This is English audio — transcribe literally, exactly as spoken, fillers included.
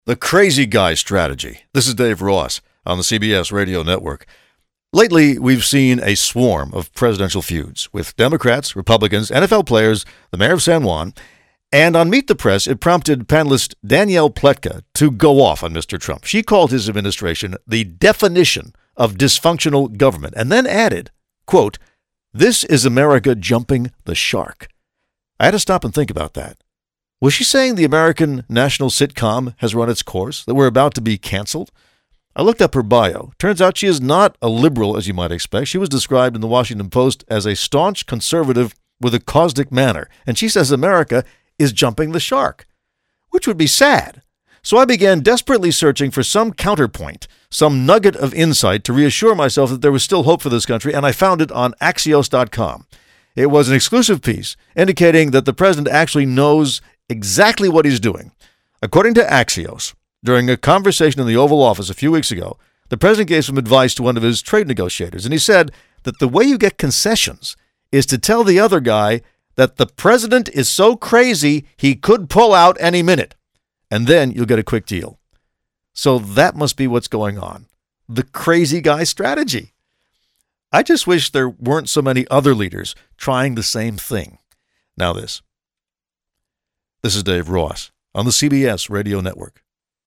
The Crazy Guy Strategy. This is Dave Ross on the C B S Radio Network. Lately, we've seen a swarm of presidential feuds with Democrats, Republicans, N F L players, the mayor of San Juan, and on Meet the Press, it prompted panelist Danielle Pletka to go off on Mister Trump. She called his administration the definition of dysfunctional government and then added, quote, "This is America jumping the shark." I had to stop and think about that. Was she saying the American national sitcom has run its course, that we're about to be canceled? I looked up her bio. Turns out she is not a liberal, as you might expect. She was described in the Washington Post as a staunch conservative with a caustic manner, and she says America is jumping the shark, which would be sad. So I began desperately searching for some counterpoint, some nugget of insight to reassure myself that there was still hope for this country, and I found it on Axios dot com. It was an exclusive piece indicating that the president actually knows exactly what he's doing. According to Axios, during a conversation in the Oval Office a few weeks ago, the president gave some advice to one of his trade negotiators, and he said that the way you get concessions is to tell the other guy that the president is so crazy he could pull out any minute, and then you'll get a quick deal. So that must be what's going on. The crazy guy strategy. I just wish there weren't so many other leaders trying the same thing. Now this. This is Dave Ross on the C B S Radio Network.